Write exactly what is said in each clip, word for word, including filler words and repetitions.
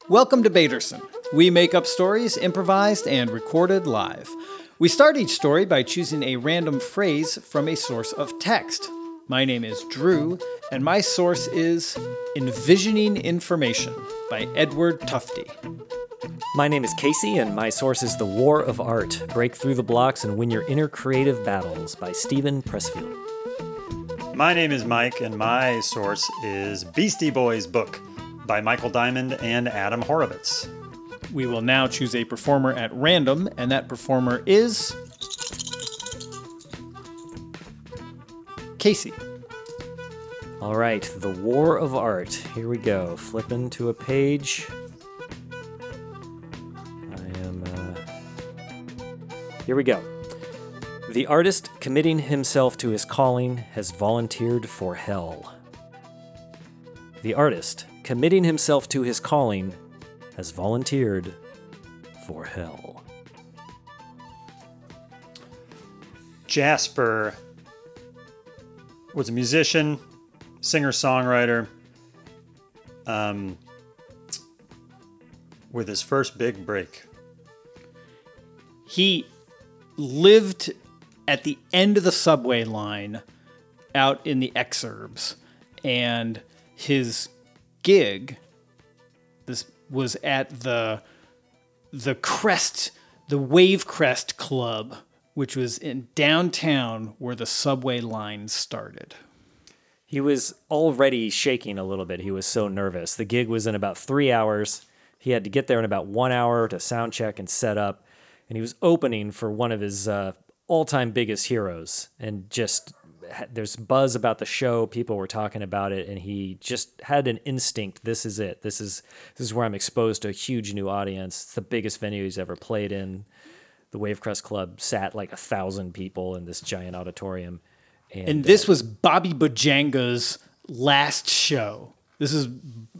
Welcome to Baderson. We make up stories improvised and recorded live. We start each story by choosing a random phrase from a source of text. My name is Drew, and my source is Envisioning Information by Edward Tufte. My name is Casey, and my source is The War of Art, Break Through the Blocks and Win Your Inner Creative Battles by Stephen Pressfield. My name is Mike, and my source is Beastie Boys Book by Michael Diamond and Adam Horovitz. We will now choose a performer at random, and that performer is Casey. All right, The War of Art. Here we go. Flipping to a page. I am, uh... Here we go. The artist committing himself to his calling has volunteered for hell. The artist committing himself to his calling has volunteered for hell. Jasper was a musician, singer-songwriter, um, with his first big break. He lived at the end of the subway line out in the exurbs, and his gig this was at the the Crest, the Wave Crest Club, which was in downtown where the subway line started. He was already shaking a little bit. He was so nervous. The gig was in about three hours. He had to get there in about one hour to sound check and set up. And he was opening for one of his uh, all-time biggest heroes. And just, there's buzz about the show. People were talking about it. And he just had an instinct. This is it. This is this is where I'm exposed to a huge new audience. It's the biggest venue he's ever played in. The Wavecrest Club sat like a thousand people in this giant auditorium. And, and this uh, was Bobby Bajanga's last show. This is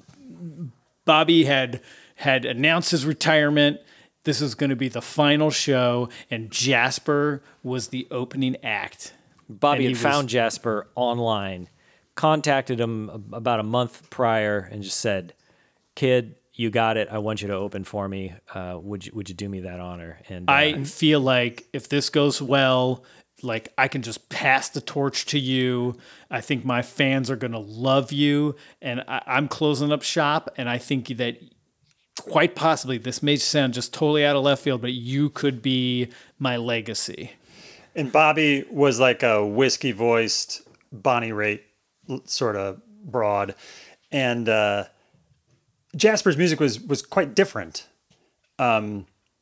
Bobby had had announced his retirement. This was going to be the final show, and Jasper was the opening act. Bobby had was, found Jasper online, contacted him about a month prior, and just said, "Kid, you got it. I want you to open for me. Uh, would you would you do me that honor?" And uh, I feel like if this goes well, like I can just pass the torch to you. I think my fans are going to love you, and I, I'm closing up shop. And I think that quite possibly, this may sound just totally out of left field, but you could be my legacy. And Bobby was like a whiskey-voiced Bonnie Raitt sort of broad, and uh, Jasper's music was was quite different. Um,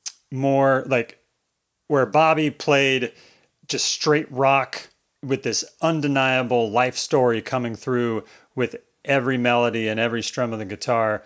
more like where Bobby played just straight rock with this undeniable life story coming through with every melody and every strum of the guitar.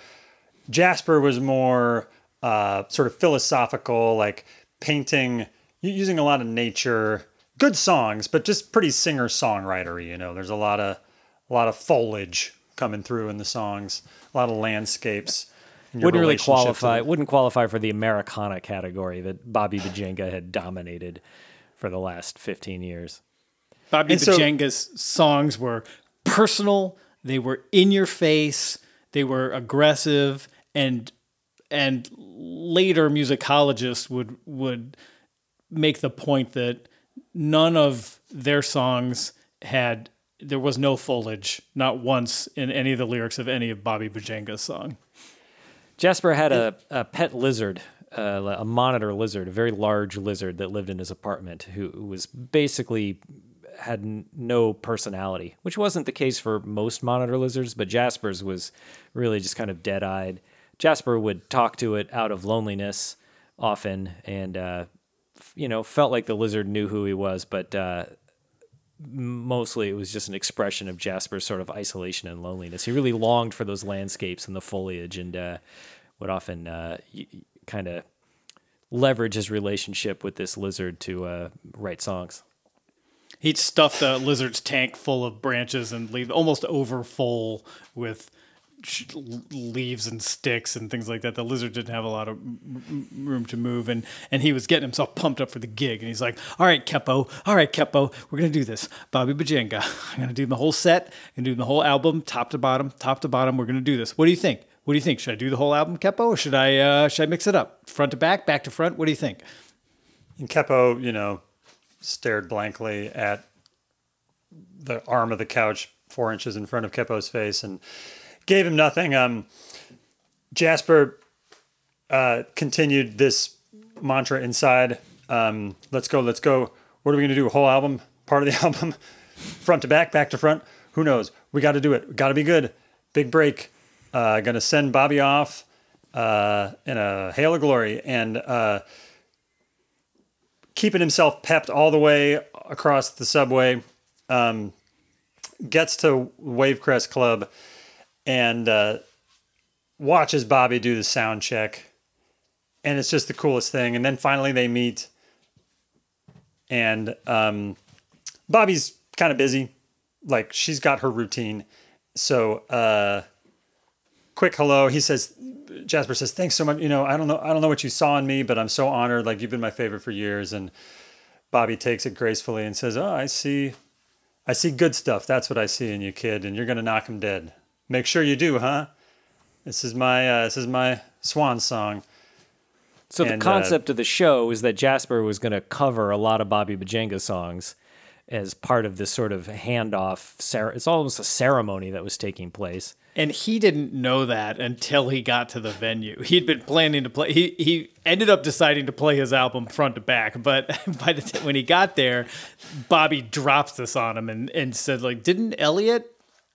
Jasper was more uh, sort of philosophical, like painting, using a lot of nature, good songs, but just pretty singer-songwritery. You know, there's a lot of a lot of foliage coming through in the songs, a lot of landscapes. Wouldn't really qualify. Wouldn't qualify for the Americana category that Bobby Bajanga had dominated for the last fifteen years. Bobby and Bajanga's so, songs were personal. They were in your face. They were aggressive. And and later musicologists would would make the point that none of their songs had, there was no foliage, not once in any of the lyrics of any of Bobby Bajanga's song. Jasper had a, a pet lizard, uh, a monitor lizard, a very large lizard that lived in his apartment, who was basically had n- no personality, which wasn't the case for most monitor lizards, but Jasper's was really just kind of dead-eyed. Jasper would talk to it out of loneliness often, and uh, f- you know, felt like the lizard knew who he was, but uh, mostly it was just an expression of Jasper's sort of isolation and loneliness. He really longed for those landscapes and the foliage, and uh, would often uh, y- kind of leverage his relationship with this lizard to uh, write songs. He'd stuff the lizard's tank full of branches and leave almost over full with leaves and sticks and things like that. The lizard didn't have a lot of room to move, and and he was getting himself pumped up for the gig, and he's like, all right, Kepo, all right, Kepo, we're going to do this. Bobby Bajanga, I'm going to do the whole set, I'm going to do the whole album, top to bottom, top to bottom, we're going to do this. What do you think? What do you think? Should I do the whole album, Keppo, or should I uh, should I mix it up, front to back, back to front? What do you think? And Keppo, you know, stared blankly at the arm of the couch four inches in front of Keppo's face and gave him nothing. Um, Jasper uh, continued this mantra inside. Um, let's go, let's go. What are we going to do? A whole album? Part of the album? Front to back, back to front? Who knows? We got to do it. Got to be good. Big break. Uh, going to send Bobby off uh, in a hail of glory. And uh, keeping himself pepped all the way across the subway. Um, gets to Wavecrest Club and uh, watches Bobby do the sound check. And it's just the coolest thing. And then finally they meet. And um, Bobby's kind of busy. Like, she's got her routine. So, uh, quick hello. He says, Jasper says, thanks so much. You know, I don't know, I don't know what you saw in me, but I'm so honored. Like, you've been my favorite for years. And Bobby takes it gracefully and says, oh, I see, I see good stuff. That's what I see in you, kid. And you're going to knock him dead. Make sure you do, huh? This is my, uh, this is my swan song. So and, the concept uh, of the show is that Jasper was going to cover a lot of Bobby Bajenga songs as part of this sort of handoff. Cer- it's almost a ceremony that was taking place. And he didn't know that until he got to the venue. He'd been planning to play. He he ended up deciding to play his album front to back. But by the time when he got there, Bobby drops this on him and, and said, like, didn't Elliot,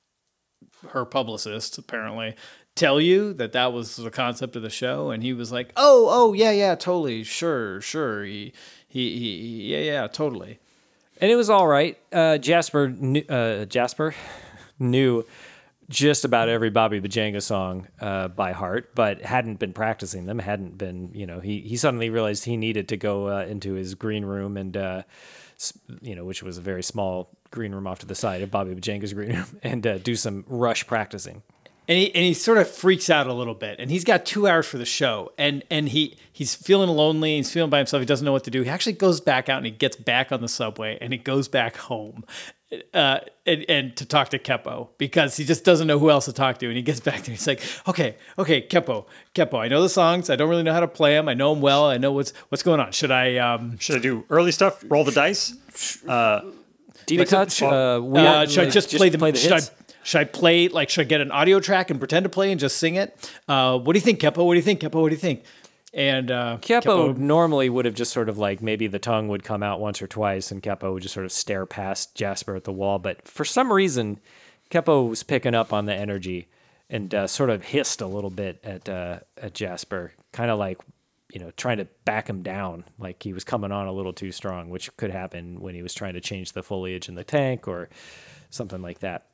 her publicist apparently, tell you that that was the concept of the show? And he was like, oh, oh, yeah, yeah, totally. Sure, sure. He, he, he yeah, yeah, totally. And it was all right. Uh, Jasper, knew, uh, Jasper knew just about every Bobby Bajenga song uh, by heart, but hadn't been practicing them. Hadn't been, you know. He he suddenly realized he needed to go uh, into his green room and, uh, you know, which was a very small green room off to the side of Bobby Bajenga's green room, and uh, do some rush practicing. And he and he sort of freaks out a little bit. And he's got two hours for the show. And and he he's feeling lonely. He's feeling by himself. He doesn't know what to do. He actually goes back out and he gets back on the subway and he goes back home uh, and, and to talk to Keppo because he just doesn't know who else to talk to. And he gets back there. He's like, okay, okay, Keppo, Keppo. I know the songs. I don't really know how to play them. I know them well. I know what's what's going on. Should I um, should I do early stuff? Roll the dice. Uh, Deep touch. Uh, uh, should I just, just play the, play the should hits? I, Should I play, like, should I get an audio track and pretend to play and just sing it? Uh, what do you think, Keppo? What do you think, Keppo? What do you think? And uh, Keppo, Keppo normally would have just sort of like, maybe the tongue would come out once or twice and Keppo would just sort of stare past Jasper at the wall. But for some reason, Keppo was picking up on the energy and uh, sort of hissed a little bit at uh, at Jasper, kind of like, you know, trying to back him down, like he was coming on a little too strong, which could happen when he was trying to change the foliage in the tank or something like that.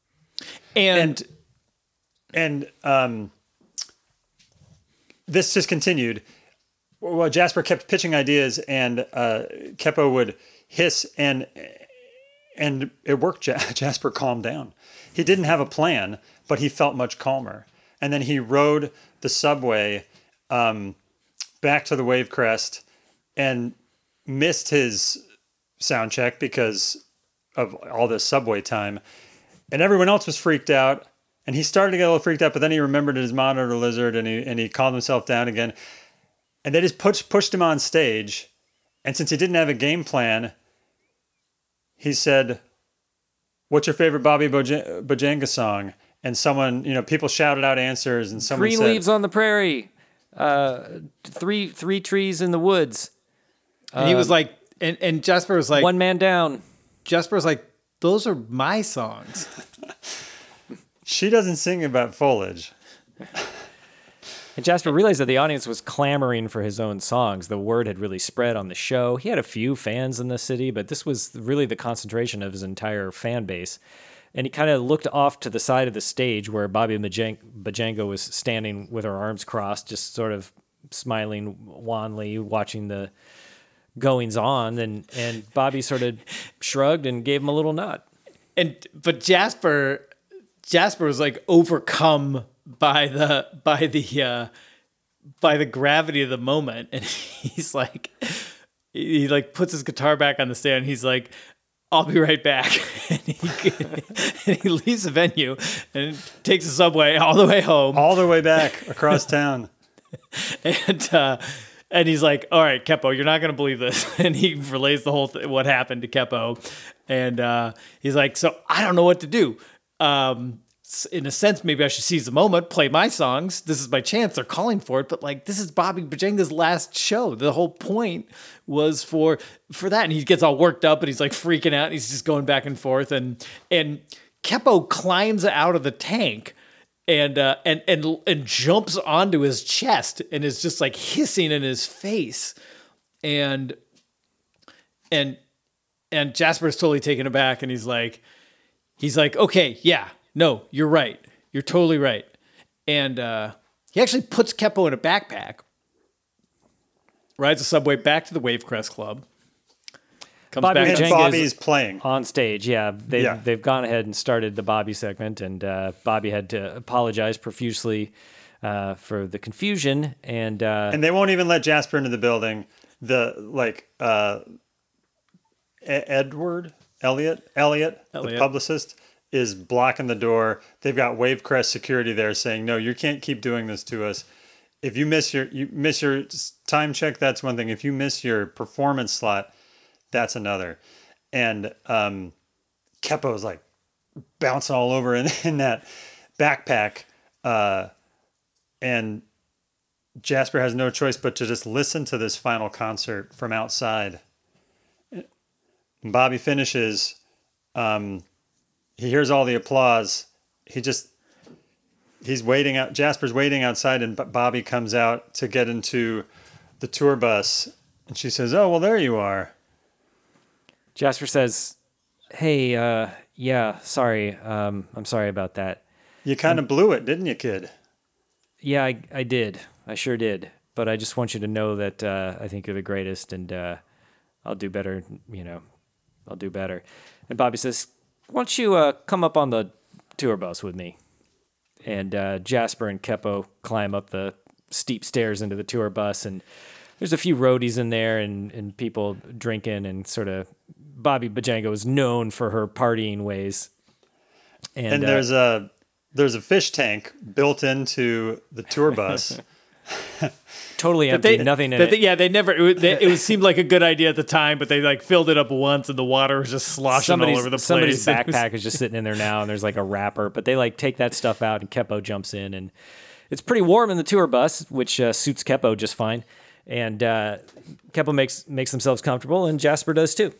And and, and um, this just continued. Well, Jasper kept pitching ideas, and uh, Keppo would hiss, and and it worked. Jasper calmed down. He didn't have a plan, but he felt much calmer. And then he rode the subway um, back to the Wavecrest and missed his sound check because of all this subway time. And everyone else was freaked out, and he started to get a little freaked out, but then he remembered his monitor lizard, and he and he calmed himself down again. And they just pushed, pushed him on stage, and since he didn't have a game plan, he said, what's your favorite Bobby Boj- Bajenga song? And someone, you know, people shouted out answers, and someone Green said... leaves on the prairie, uh, three three trees in the woods. And he was like, and, and Jasper was like... One man down. Jasper was like, those are my songs. She doesn't sing about foliage. And Jasper realized that the audience was clamoring for his own songs. The word had really spread on the show. He had a few fans in the city, but this was really the concentration of his entire fan base. And he kind of looked off to the side of the stage where Bobby Bajenga was standing with her arms crossed, just sort of smiling wanly, watching the goings on, and and Bobby sort of shrugged and gave him a little nod. And but Jasper Jasper was like overcome by the by the uh, by the gravity of the moment, and he's like he like puts his guitar back on the stand. He's like, I'll be right back. and, he, and he leaves the venue and takes the subway all the way home. All the way back across town. And uh, and he's like, all right, Keppo, you're not going to believe this. And he relays the whole th- what happened to Keppo. And uh, he's like, so I don't know what to do. Um, in a sense, maybe I should seize the moment, play my songs. This is my chance. They're calling for it. But like, this is Bobby Bajanga's last show. The whole point was for for that. And he gets all worked up and he's like freaking out. And he's just going back and forth. And and Keppo climbs out of the tank and uh, and and and jumps onto his chest and is just like hissing in his face. And and and Jasper's totally taken aback. And he's like, he's like, okay, yeah. No, you're right. You're totally right. And uh, he actually puts Keppo in a backpack, rides the subway back to the Wavecrest Club, comes Bobby back. And Jenga Bobby's playing. on stage. Yeah, they've, Yeah. they've gone ahead and started the Bobby segment, and uh, Bobby had to apologize profusely uh, for the confusion. And, uh, And they won't even let Jasper into the building. The, like, uh, E- Edward, Elliot, Elliot, Elliot. the publicist, is blocking the door. They've got Wavecrest security there saying, no, you can't keep doing this to us. If you miss your you miss your time check, that's one thing. If you miss your performance slot, that's another. And um, Keppo's like bouncing all over in, in that backpack. Uh, and Jasper has no choice but to just listen to this final concert from outside. And Bobby finishes. Um, he hears all the applause. He just, he's waiting out. Jasper's waiting outside, and B- Bobby comes out to get into the tour bus. And she says, oh, well, there you are. Jasper says, hey, uh, yeah, sorry. Um, I'm sorry about that. You kind of blew it, didn't you, kid? Yeah, I, I did. I sure did. But I just want you to know that uh, I think you're the greatest, and uh, I'll do better. You know, I'll do better. And Bobby says, why don't you uh, come up on the tour bus with me? And uh, Jasper and Keppo climb up the steep stairs into the tour bus, and there's a few roadies in there and, and people drinking, and sort of Bobby Bajanga was known for her partying ways. And, And uh, there's a there's a fish tank built into the tour bus. totally That empty, they, nothing in that it. they- yeah, they never. It, was- they, it was seemed like a good idea at the time, but they like filled it up once, and the water was just sloshing somebody's, all over the place. somebody's It was- backpack is just sitting in there now, and there's like a wrapper, but they like take that stuff out, and Keppo jumps in, and it's pretty warm in the tour bus, which uh, suits Keppo just fine. And uh, Keppo makes makes themselves comfortable, and Jasper does too.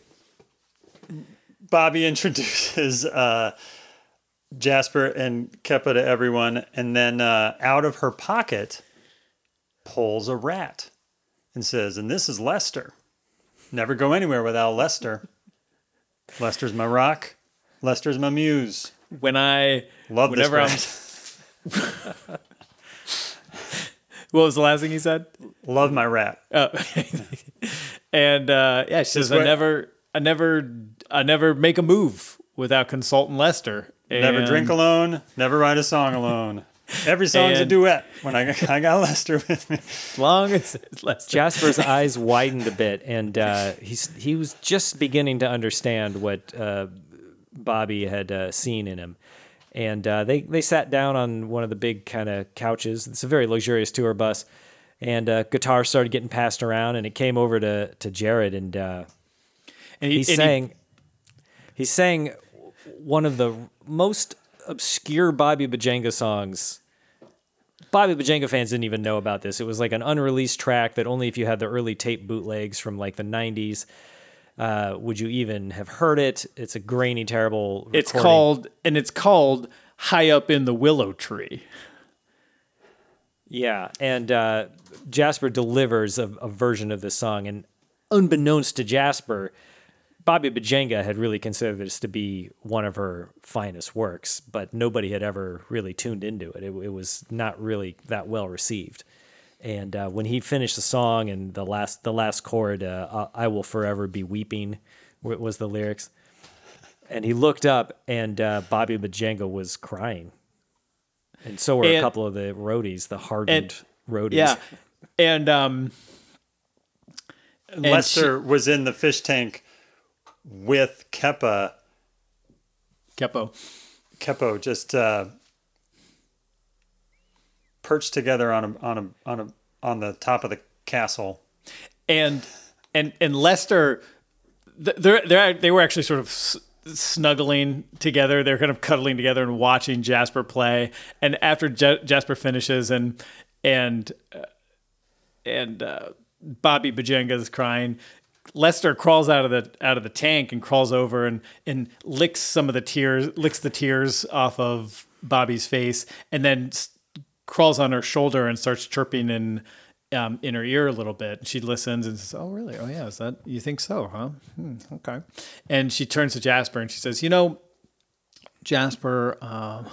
Bobby introduces uh, Jasper and Keppa to everyone, and then uh, out of her pocket pulls a rat and says, and this is Lester. Never go anywhere without Lester. Lester's my rock. Lester's my muse. when I Love this whenever rat. I'm. What was the last thing he said? Love my rat. Oh. And uh, yeah, she says, what- I never, I never, I never make a move without consulting Lester. Never And- drink alone. Never write a song alone. Every song's a And- duet when I, I got Lester with me. as long as it's Lester. Jasper's eyes widened a bit, and uh, he's he was just beginning to understand what uh, Bobby had uh, seen in him. And uh, they they sat down on one of the big kind of couches. It's a very luxurious tour bus, and uh, guitar started getting passed around, and it came over to to Jared, and uh, and he, he's and he- saying he's saying one of the most obscure Bobby Bajanga songs. Bobby Bajanga fans didn't even know about this. It was like an unreleased track that only if you had the early tape bootlegs from like the nineties uh, would you even have heard it. It's a grainy, terrible recording. it's called, and it's called High Up in the Willow Tree. Yeah, and uh, Jasper delivers a, a version of this song, and unbeknownst to Jasper, Bobby Bajanga had really considered this to be one of her finest works, but nobody had ever really tuned into it. It, it was not really that well received. And uh, when he finished the song, and the last the last chord, uh, "I will forever be weeping," wa- was the lyrics, and he looked up, and uh, Bobby Bajanga was crying, and so were a And- couple of the roadies, the hardened roadies. Yeah, and um, Lester was in the fish tank with Keppa, Keppo. Keppo just uh, perched together on a on a on a on the top of the castle. And and and Lester, they they they were actually sort of s- snuggling together. They're kind of cuddling together and watching Jasper play. And after J- Jasper finishes and and uh, and uh, Bobby Bajenga is crying, Lester crawls out of the out of the tank and crawls over and and licks some of the tears, licks the tears off of Bobby's face, and then s- crawls on her shoulder and starts chirping in um, in her ear a little bit. She listens and says, "Oh, really? Oh, yeah. Is that you think so? Huh? Hmm, okay." And she turns to Jasper and she says, "You know, Jasper, um,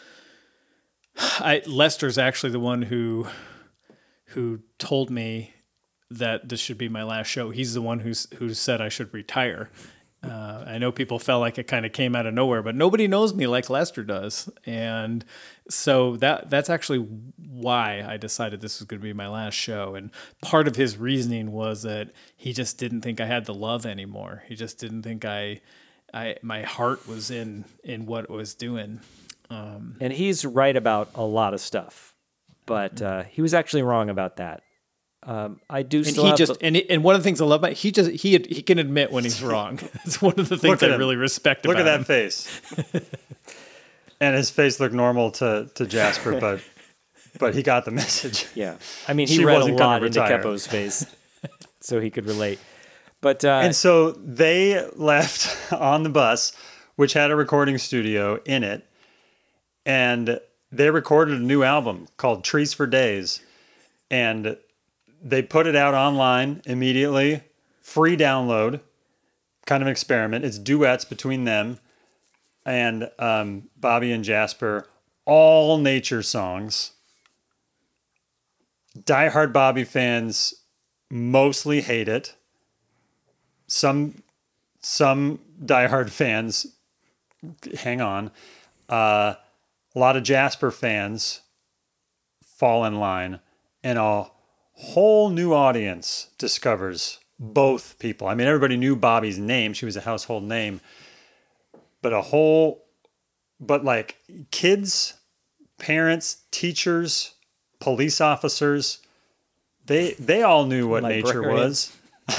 I, Lester's actually the one who who told me that this should be my last show. He's the one who's who said I should retire." Uh, I know people felt like it kind of came out of nowhere, but nobody knows me like Lester does. And so that that's actually why I decided this was going to be my last show. And part of his reasoning was that he just didn't think I had the love anymore. He just didn't think I, I my heart was in in what it was doing. Um, And he's right about a lot of stuff, but uh, he was actually wrong about that. Um, I do and still he have just the- and he, and one of the things I love about he just he he can admit when he's wrong. It's one of the things Look at I him. really respect Look about at that him. face. And his face looked normal to, to Jasper, but but he got the message. yeah. I mean, he She read a wasn't gonna lot into retire. Keppo's face, so he could relate. But uh, And so they left on the bus, which had a recording studio in it, and they recorded a new album called Trees for Days. And they put it out online immediately, free download, kind of an experiment. It's duets between them and um, Bobby and Jasper, all nature songs. Diehard Bobby fans mostly hate it. Some some diehard fans hang on. Uh, a lot of Jasper fans fall in line, and a whole new audience discovers both people. I mean, everybody knew Bobby's name. She was a household name. But a whole, but like kids, parents, teachers, police officers, they they all knew what nature was.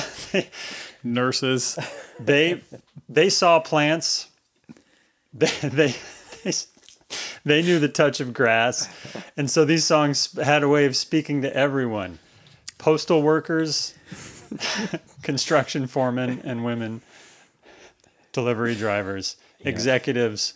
Nurses. They they saw plants. They they they, they knew the touch of grass, and so these songs had a way of speaking to everyone: postal workers, construction foremen and women, delivery drivers, executives,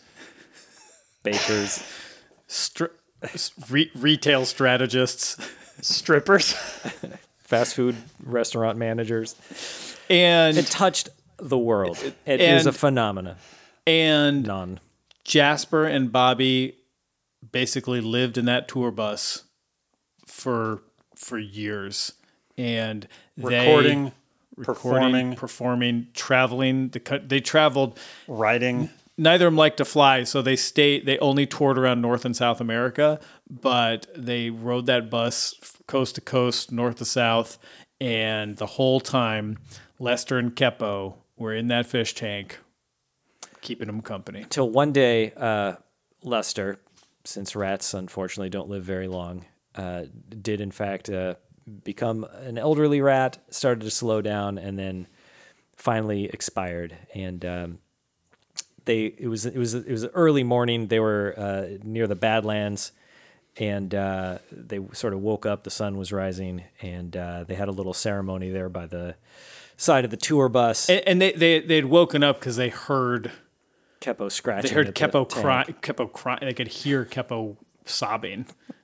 bakers, Str- re- retail strategists. strippers. fast food restaurant managers. And It touched the world. It, it was a And- phenomena. and None. Jasper and Bobby basically lived in that tour bus for for years, and they Recording, recording, performing, performing, traveling. The co- they traveled. writing. Neither of them liked to fly, so they stayed. They only toured around North and South America, but they rode that bus coast to coast, north to south, and the whole time, Lester and Keppo were in that fish tank, keeping them company. Till one day, uh, Lester, since rats unfortunately don't live very long, uh, did in fact uh, become an elderly rat, started to slow down, and then finally expired. And um, they it was it was it was early morning. They were uh, near the Badlands, and uh, they sort of woke up. The sun was rising, and uh, they had a little ceremony there by the side of the tour bus. And, and they they they'd woken up because they heard Keppo scratching. they heard at the Keppo tank. cry, Keppo cry. They could hear Keppo sobbing.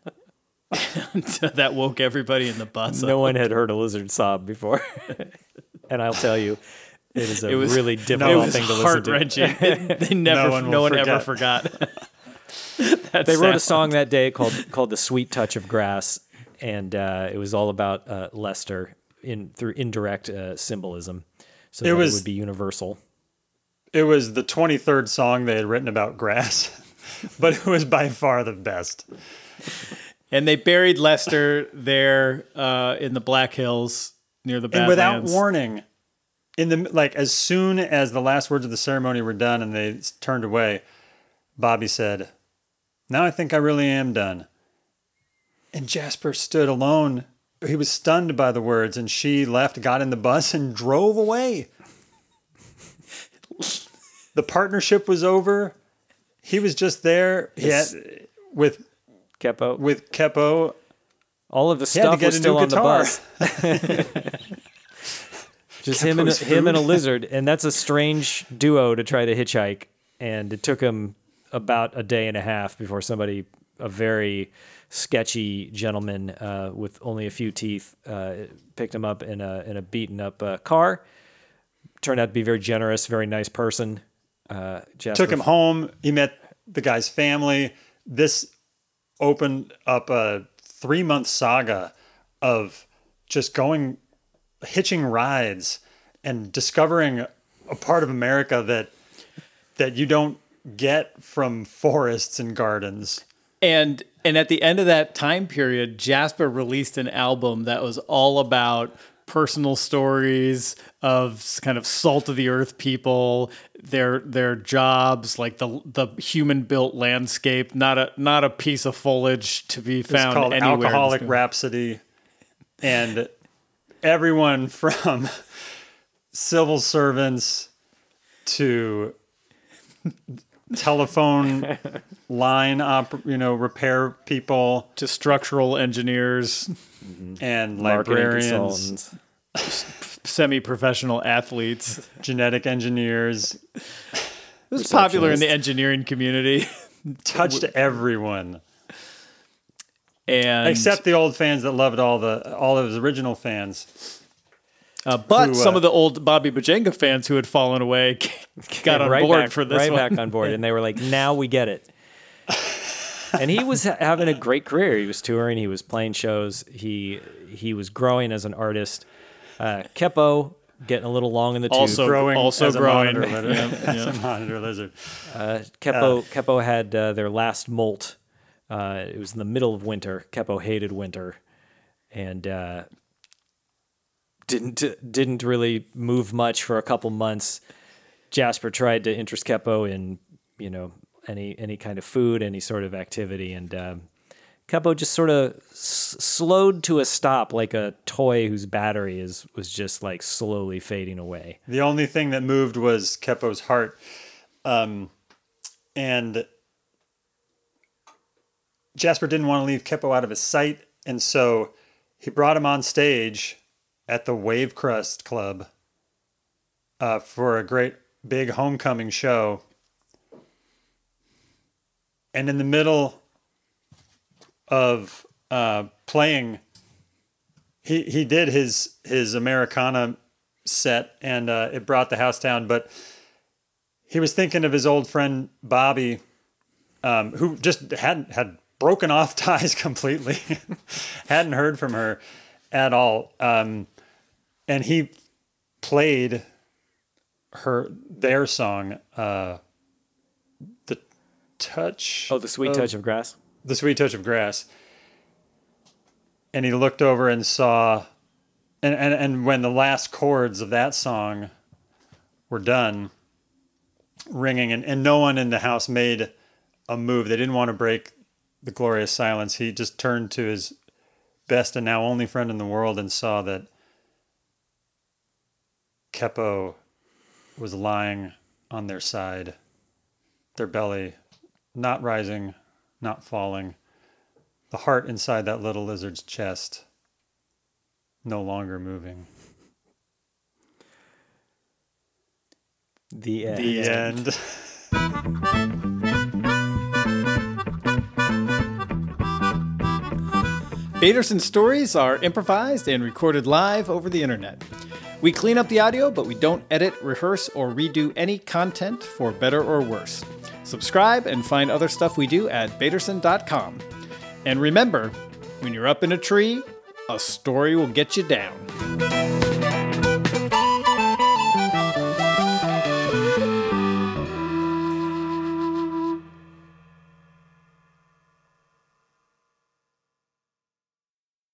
And that woke everybody in the bus No up. one had heard a lizard sob before, and I'll tell you, it is a It was really It difficult was thing to heart listen to. wrenching. They never, No one will no one ever forget. forgot. That They wrote a sound. song that day called called "The Sweet Touch of Grass," and uh, it was all about uh, Lester in through indirect uh, symbolism, so It that was- it would be universal. It was the twenty-third song they had written about grass, but it was by far the best. And they buried Lester there uh, in the Black Hills near the And without Badlands. warning, in the like as soon as the last words of the ceremony were done and they turned away, Bobby said, "Now I think I really am done." And Jasper stood alone. He was stunned by the words, and she left, got in the bus, and drove away. The partnership was over. He was just there. He had, with Keppo. with Keppo. All of the stuff was still on guitar. the bus. Just him and, a, him and a lizard. And that's a strange duo to try to hitchhike. And it took him about a day and a half before somebody, a very sketchy gentleman uh, with only a few teeth, uh, picked him up in a in a beaten up uh, car. Turned out to be very generous, very nice person. Uh, Jasper Took him home. He met the guy's family. This opened up a three month saga of just going, hitching rides and discovering a part of America that that you don't get from forests and gardens. And and at the end of that time period, Jasper released an album that was all about personal stories of kind of salt of the earth people, their their jobs, like the the human built landscape, not a not a piece of foliage to be found It's called anywhere. Alcoholic Rhapsody, and everyone from civil servants to telephone line op, you know, repair people to structural engineers and marketing librarians, consultants. semi-professional athletes. genetic engineers. It was popular in the engineering community. Touched everyone. And Except the old fans that loved all the all of his original fans. uh, but who, uh, some of the old Bobby Bujenga fans who had fallen away got on right board back, for this right one. back on board, and they were like, "Now we get it." And he was ha- having a great career. He was touring. He was playing shows. He he was growing as an artist. Uh, Keppo getting a little long in the tooth. Also growing also as a growing. monitor lizard. Yeah, As yeah. a monitor lizard. Uh, Keppo Keppo had uh, their last molt. Uh, it was in the middle of winter. Keppo hated winter, and uh, didn't didn't really move much for a couple months. Jasper tried to interest Keppo in you know any any kind of food, any sort of activity, and um, Keppo just sort of s- slowed to a stop, like a toy whose battery is was just like slowly fading away. The only thing that moved was Keppo's heart. Um, and Jasper didn't want to leave Keppo out of his sight, and so he brought him on stage at the Wave Crust Club uh, for a great big homecoming show. And in the middle of uh, playing, he he did his his Americana set, and uh, it brought the house down. But he was thinking of his old friend Bobby, um, who just hadn't had broken off ties completely, hadn't heard from her at all, um, and he played her their song, uh, "The Touch." Oh, the sweet of, touch of grass. The Sweet Touch of Grass. And he looked over and saw, and, and, and when the last chords of that song were done, ringing, and, and no one in the house made a move. They didn't want to break the glorious silence. He just turned to his best and now only friend in the world and saw that Keppo was lying on their side, their belly not rising, not falling, the heart inside that little lizard's chest no longer moving. The end. The end. Baderson stories are improvised and recorded live over the internet. We clean up the audio, but we don't edit, rehearse, or redo any content for better or worse. Subscribe and find other stuff we do at Baderson dot com. And remember, when you're up in a tree, a story will get you down.